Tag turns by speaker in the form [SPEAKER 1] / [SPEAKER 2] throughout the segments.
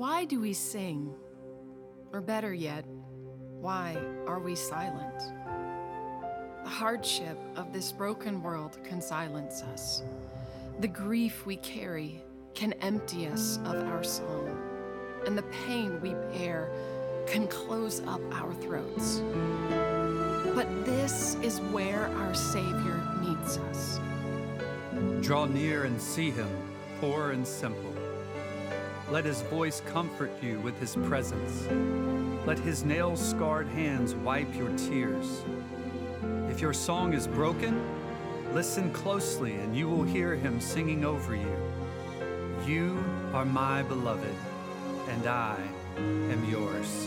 [SPEAKER 1] why do we sing? Or better yet, why are we silent? The hardship of this broken world can silence us. The grief we carry can empty us of our song, and the pain we bear can close up our throats. But this is where our Savior meets us.
[SPEAKER 2] Draw near and see him, poor and simple. Let his voice comfort you with his presence. Let his nail-scarred hands wipe your tears. If your song is broken, listen closely and you will hear him singing over you. You are my beloved, and I am yours.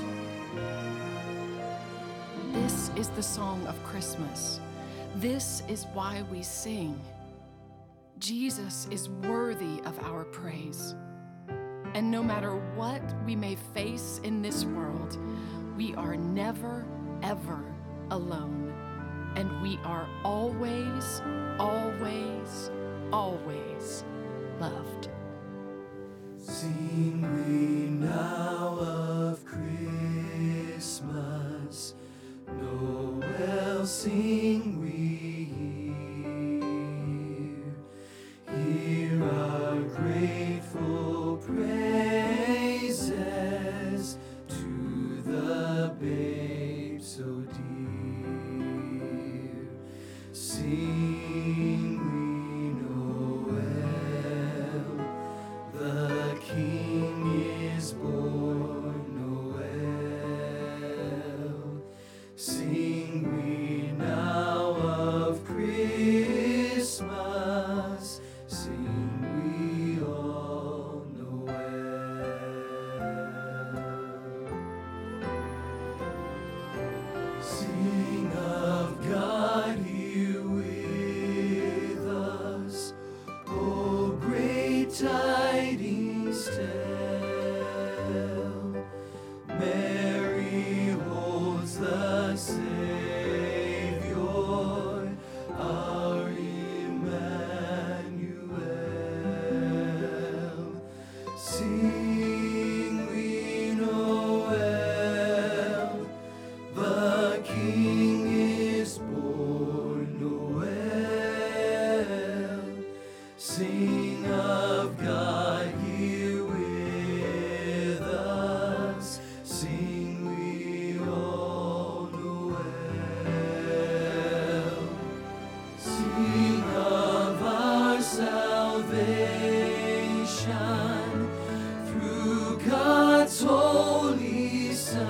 [SPEAKER 1] This is the song of Christmas. This is why we sing. Jesus is worthy of our praise. And no matter what we may face in this world, we are never, ever alone. And we are always, always, always loved.
[SPEAKER 3] Sing we now of Christmas, Noel sing we here. Hear our grateful praises to the babe so dear. Sing we Noel, the King is born, Noel. Sing we now of Christmas, sing we all Noel. Sing of God here with us, oh great tidings tell. Mary holds the Savior, our Emmanuel. Sing we Noel, the King is born, Noel. Sing of God here with us, sing we all Noel. Sing of our salvation through God's holy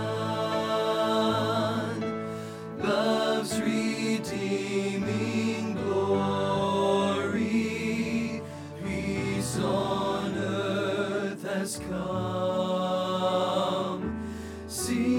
[SPEAKER 3] Son, love's redeeming glory, peace on earth has come. Sing